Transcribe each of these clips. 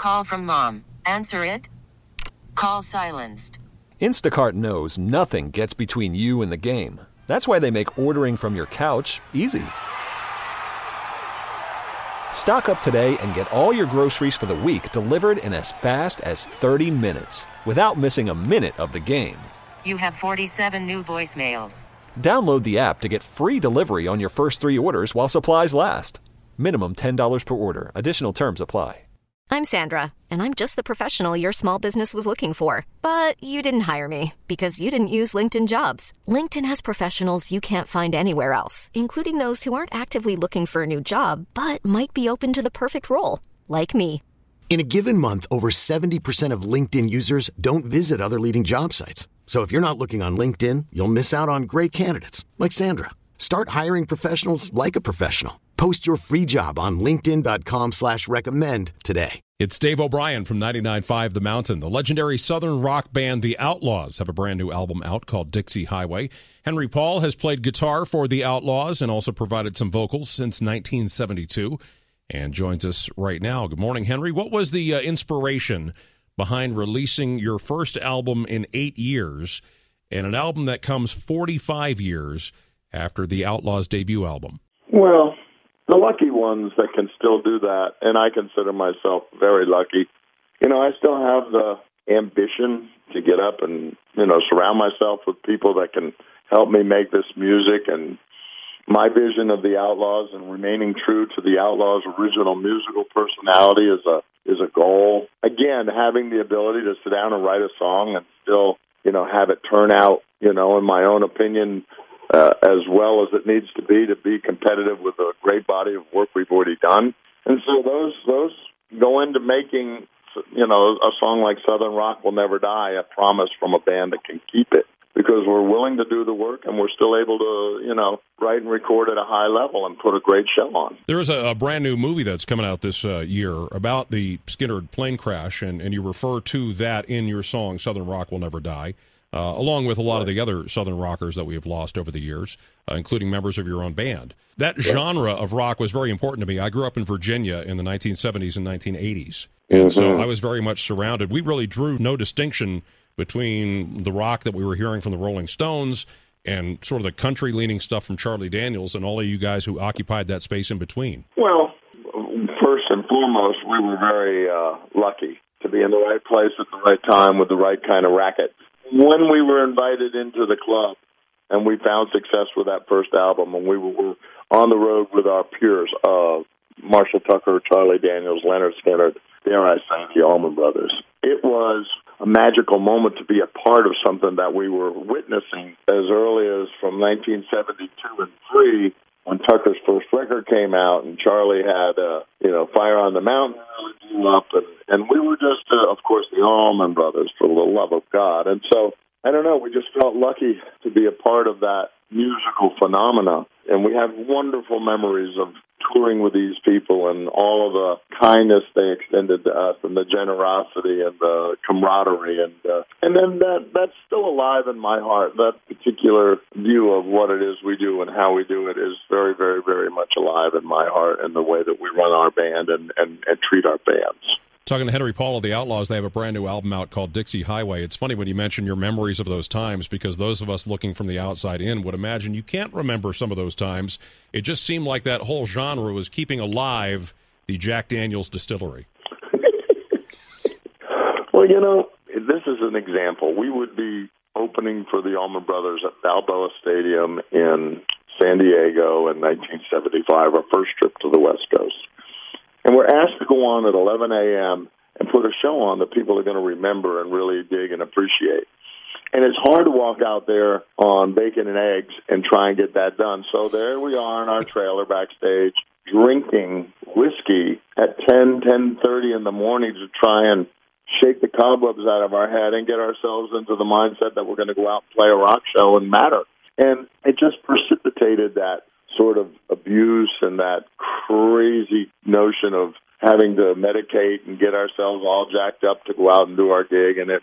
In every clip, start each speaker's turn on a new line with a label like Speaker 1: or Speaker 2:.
Speaker 1: Call from mom. Answer it. Call silenced.
Speaker 2: Instacart knows nothing gets between you and the game. That's why they make ordering from your couch easy. Stock up today and get all your groceries for the week delivered in as fast as 30 minutes without missing a minute of the game.
Speaker 1: You have 47 new voicemails.
Speaker 2: Download the app to get free delivery on your first 3 orders while supplies last. Minimum $10 per order. Additional terms apply.
Speaker 3: I'm Sandra, and I'm just the professional your small business was looking for. But you didn't hire me because you didn't use LinkedIn Jobs. LinkedIn has professionals you can't find anywhere else, including those who aren't actively looking for a new job, but might be open to the perfect role, like me.
Speaker 4: In a given month, over 70% of LinkedIn users don't visit other leading job sites. So if you're not looking on LinkedIn, you'll miss out on great candidates like Sandra. Start hiring professionals like a professional. Post your free job on linkedin.com/recommend today.
Speaker 5: It's Dave O'Brien from 99.5 The Mountain. The legendary Southern rock band The Outlaws have a brand new album out called Dixie Highway. Henry Paul has played guitar for The Outlaws and also provided some vocals since 1972 and joins us right now. Good morning, Henry. What was the inspiration behind releasing your first album in 8 years and an album that comes 45 years after The Outlaws' debut album?
Speaker 6: Well, the lucky ones that can still do that, and I consider myself very lucky. You know, I still have the ambition to get up and, surround myself with people that can help me make this music. And my vision of the Outlaws and remaining true to the Outlaws' original musical personality is a goal. Again, having the ability to sit down and write a song and still, have it turn out, in my own opinion, as well as it needs to be competitive with a great body of work we've already done. And so those go into making, a song like Southern Rock Will Never Die, a promise from a band that can keep it, because we're willing to do the work and we're still able to, write and record at a high level and put a great show on.
Speaker 5: There is a brand new movie that's coming out this year about the Skynyrd plane crash, and you refer to that in your song, Southern Rock Will Never Die. Along with a lot of the other Southern rockers that we have lost over the years, including members of your own band. That genre of rock was very important to me. I grew up in Virginia in the 1970s and 1980s, and so I was very much surrounded. We really drew no distinction between the rock that we were hearing from the Rolling Stones and sort of the country-leaning stuff from Charlie Daniels and all of you guys who occupied that space in between.
Speaker 6: Well, first and foremost, we were very lucky to be in the right place at the right time with the right kind of racket. When we were invited into the club and we found success with that first album and we were on the road with our peers, Marshall Tucker, Charlie Daniels, Leonard Skynyrd, dare I say, the Allman Brothers, it was a magical moment to be a part of something that we were witnessing as early as from 1972 and 3, when Tucker's first record came out and Charlie had, Fire on the Mountain really blew up, and we were just, of course, the Allman Brothers, for the love of God. And so, I don't know, we just felt lucky to be a part of that musical phenomena. And we have wonderful memories of touring with these people and all of the kindness they extended to us and the generosity and the camaraderie. And then that's still alive in my heart. That particular view of what it is we do and how we do it is very, very, very much alive in my heart and the way that we run our band and treat our bands.
Speaker 5: Talking to Henry Paul of The Outlaws, they have a brand new album out called Dixie Highway. It's funny when you mention your memories of those times, because those of us looking from the outside in would imagine you can't remember some of those times. It just seemed like that whole genre was keeping alive the Jack Daniels distillery.
Speaker 6: Well, this is an example. We would be opening for the Allman Brothers at Balboa Stadium in San Diego in 1975, our first trip to the West Coast. And we're asked to go on at 11 a.m. and put a show on that people are going to remember and really dig and appreciate. And it's hard to walk out there on bacon and eggs and try and get that done. So there we are in our trailer backstage drinking whiskey at 10:30 in the morning to try and shake the cobwebs out of our head and get ourselves into the mindset that we're going to go out and play a rock show and matter. And it just precipitated that sort of abuse and that crazy notion of having to medicate and get ourselves all jacked up to go out and do our gig. And it was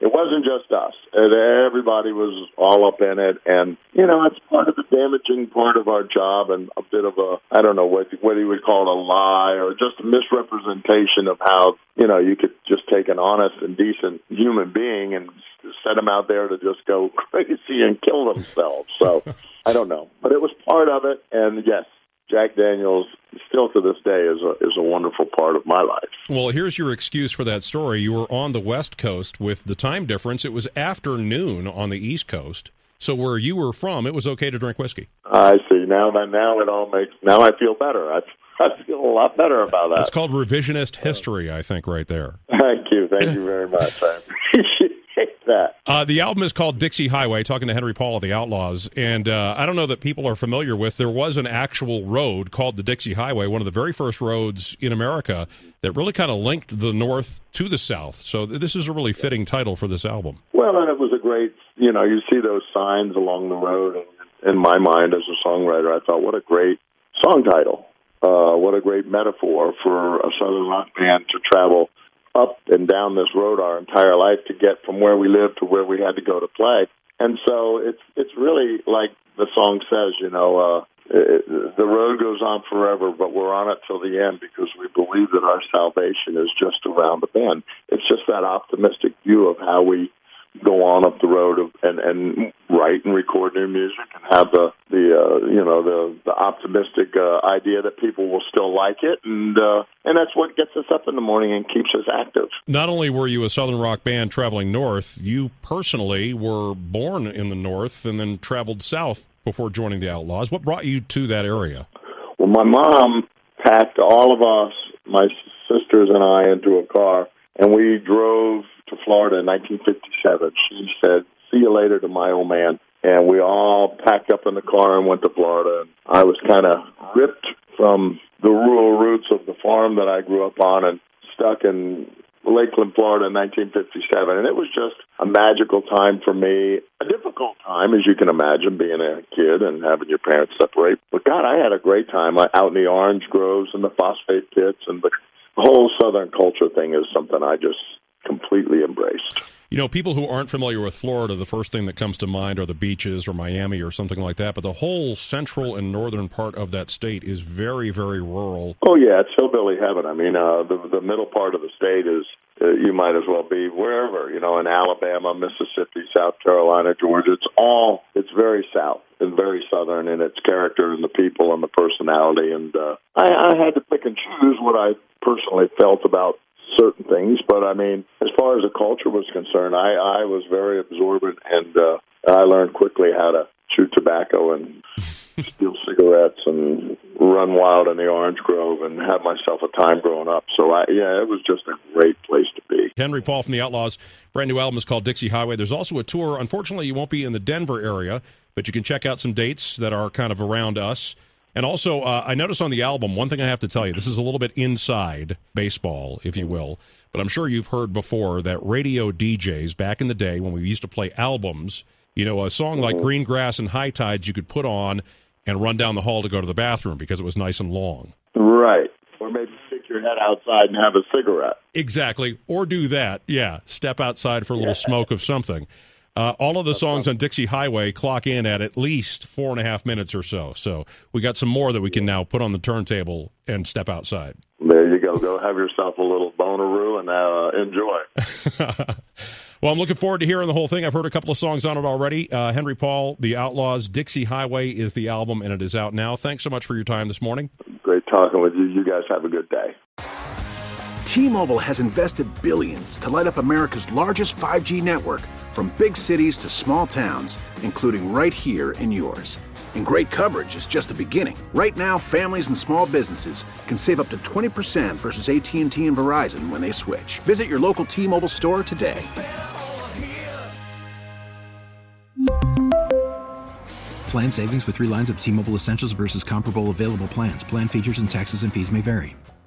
Speaker 6: It wasn't just us. Everybody was all up in it. And, it's part of the damaging part of our job and a bit of a, I don't know what you would call it, a lie or just a misrepresentation of how, you could just take an honest and decent human being and set them out there to just go crazy and kill themselves. So, I don't know. But it was part of it. And, yes, Jack Daniels, still to this day, is a wonderful part of my life.
Speaker 5: Well, here's your excuse for that story. You were on the West Coast with the time difference. It was afternoon on the East Coast. So where you were from, it was okay to drink whiskey. I
Speaker 6: see. Now it all makes. Now I feel better. I feel a lot better about that.
Speaker 5: It's called revisionist history, I think, right there.
Speaker 6: Thank you very much. I appreciate that.
Speaker 5: The album is called Dixie Highway, talking to Henry Paul of the Outlaws. And I don't know that people are familiar with, there was an actual road called the Dixie Highway, one of the very first roads in America that really kind of linked the North to the South. So this is a really fitting title for this album.
Speaker 6: Well, and it was a great, you see those signs along the road. And in my mind as a songwriter, I thought, what a great song title. What a great metaphor for a Southern rock band to travel up and down this road our entire life to get from where we lived to where we had to go to play. And so it's really like the song says, the road goes on forever, but we're on it till the end because we believe that our salvation is just around the bend. It's just that optimistic view of how we go on up the road and write and record new music and have the optimistic idea that people will still like it, and that's what gets us up in the morning and keeps us active.
Speaker 5: Not only were you a Southern rock band traveling north, you personally were born in the North and then traveled south before joining the Outlaws. What brought you to that area?
Speaker 6: Well, my mom packed all of us, my sisters and I, into a car, and we drove to Florida in 1957. She said, "See you later" to my old man. And we all packed up in the car and went to Florida. And I was kind of ripped from the rural roots of the farm that I grew up on and stuck in Lakeland, Florida in 1957. And it was just a magical time for me, a difficult time, as you can imagine, being a kid and having your parents separate. But, God, I had a great time out in the orange groves and the phosphate pits. And the whole Southern culture thing is something I just completely embraced.
Speaker 5: People who aren't familiar with Florida, the first thing that comes to mind are the beaches or Miami or something like that. But the whole central and northern part of that state is very, very rural.
Speaker 6: Oh, yeah, it's hillbilly heaven. I mean, the middle part of the state is, you might as well be wherever, in Alabama, Mississippi, South Carolina, Georgia. It's very south and very southern in its character and the people and the personality. And I had to pick and choose what I personally felt about certain things, but I mean, as far as the culture was concerned, I was very absorbent, and I learned quickly how to chew tobacco and steal cigarettes and run wild in the orange grove and have myself a time growing up. So, it was just a great place to be.
Speaker 5: Henry Paul from the Outlaws, brand new album is called Dixie Highway. There's also a tour. Unfortunately, you won't be in the Denver area, but you can check out some dates that are kind of around us. And also, I noticed on the album, one thing I have to tell you, this is a little bit inside baseball, if you will, but I'm sure you've heard before that radio DJs back in the day when we used to play albums, a song like Green Grass and High Tides you could put on and run down the hall to go to the bathroom because it was nice and long.
Speaker 6: Right. Or maybe stick your head outside and have a cigarette.
Speaker 5: Exactly. Or do that. Yeah. Step outside for a little smoke of something. All of the songs on Dixie Highway clock in at least 4.5 minutes or so. So we got some more that we can now put on the turntable and step outside.
Speaker 6: There you go. Go have yourself a little Bonnaroo and enjoy.
Speaker 5: Well, I'm looking forward to hearing the whole thing. I've heard a couple of songs on it already. Henry Paul, The Outlaws, Dixie Highway is the album, and it is out now. Thanks so much for your time this morning.
Speaker 6: Great talking with you. You guys have a good day.
Speaker 7: T-Mobile has invested billions to light up America's largest 5G network, from big cities to small towns, including right here in yours. And great coverage is just the beginning. Right now, families and small businesses can save up to 20% versus AT&T and Verizon when they switch. Visit your local T-Mobile store today.
Speaker 8: Plan savings with 3 lines of T-Mobile Essentials versus comparable available plans. Plan features and taxes and fees may vary.